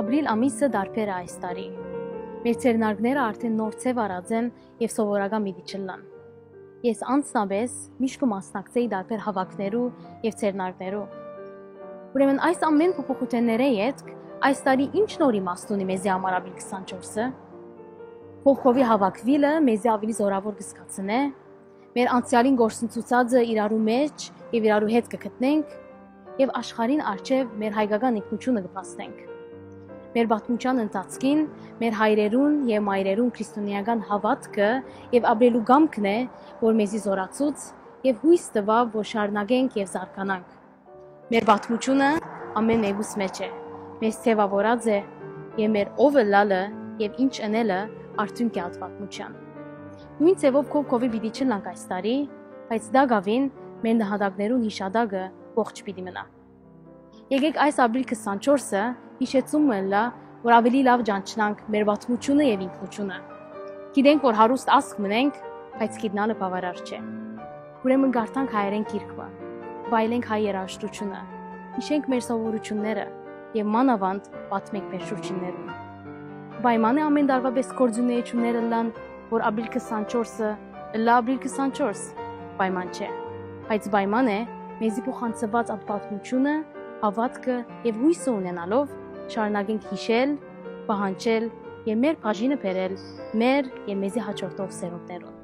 Ապրիլ ամիսը դարբեր է այս տարի։ Մեր ցերնարգները արդեն նոր ցև արած են եւ սովորական մի դիչլան։ Ես անձնապես միշտ կմասնակցեի դարբեր հավաքներու եւ ցերնարգներու։ Ուրեմն այս ամեն փոփոխությունների հետ այս տարի ինչ նոր իմաստ ունի մեզի համար ապրիլ 24-ը։ Փոխովի հավաքվիլը մեզի ավելի զորավոր կզգացնե, մեր անցյալին գործընծուցածը իրարու մեջ եւ իրարու հետ կգտնենք եւ աշխարհին արչեւ մեր հայկական ինքնությունը կփաստենք։ Մեր բացմության ընթացքին մեր հայրերուն եւ մայրերուն քրիստոնեական հավատքը եւ ապրելու գամքն է, որ մեզի զորացուց եւ հույս տվավ, որ շարունակենք եւ զարգանանք։ Մեր բացմությունը ամեն մեկուս մեջ է, մեզ ցևավորած է եւ մեր ովը լալը եւ ինչ ընելը արդյունք է ատվատմության։ Նույն ցևով քովի պիտի չլանք այս տարի, բայց դա գավին մեր նահատակներուն հիշադակը ողջ պիտի մնա։ Եկեք այս ապրիլ 24-ը հիշեցումը լա, որ ավելի լավ ճանչնանք մեր բացմությունը եւ ինքնությունը։ Գիտենք, որ հարուստ ասկ մնենք, բայց գիտնալը բավարար չէ։ Ուրեմն գարտանք հայերեն գիրքը, վայելենք հայ երաժշտությունը, հիշենք մեր սովորությունները եւ մանավանդ պատմենք մեր շուրջիններուն։ Պայման է ամեն տարվա պես կորձունեությունները լան, որ ապրիլ 24-ը լա ապրիլ 24, պայման չէ, բայց պայման է մեզի փոխանցված պատմությունը, հավատքը եւ հույսը ունենալով շարունակենք հիշել, պահանջել եւ մեր բաժինը բերել մեր եւ մեզի հաջորդող սերունդներուն։